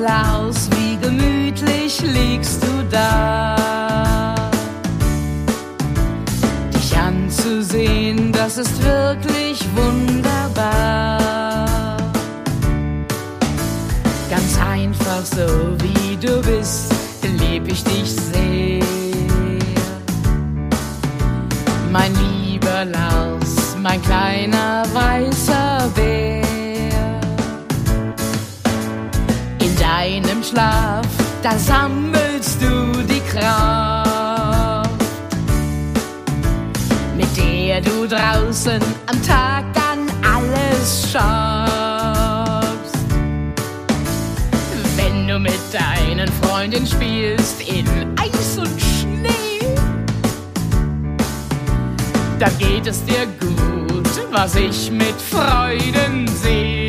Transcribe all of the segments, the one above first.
Lars, wie gemütlich liegst du da. Dich anzusehen, das ist wirklich wunderbar. Ganz einfach so wie du bist, lieb ich dich sehr. Mein lieber Lars, mein kleiner weißer Bär. In deinem Schlaf, da sammelst du die Kraft, mit der du draußen am Tag dann alles schaffst. Wenn du mit deinen Freunden spielst in Eis und Schnee, dann geht es dir gut, was ich mit Freuden seh.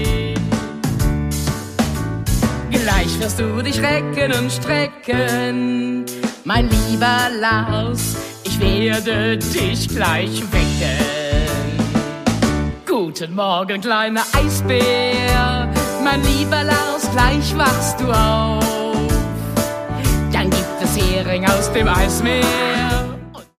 Gleich wirst du dich recken und strecken, mein lieber Lars, ich werde dich gleich wecken. Guten Morgen, kleiner Eisbär, mein lieber Lars, gleich wachst du auf. Dann gibt es Hering aus dem Eismeer.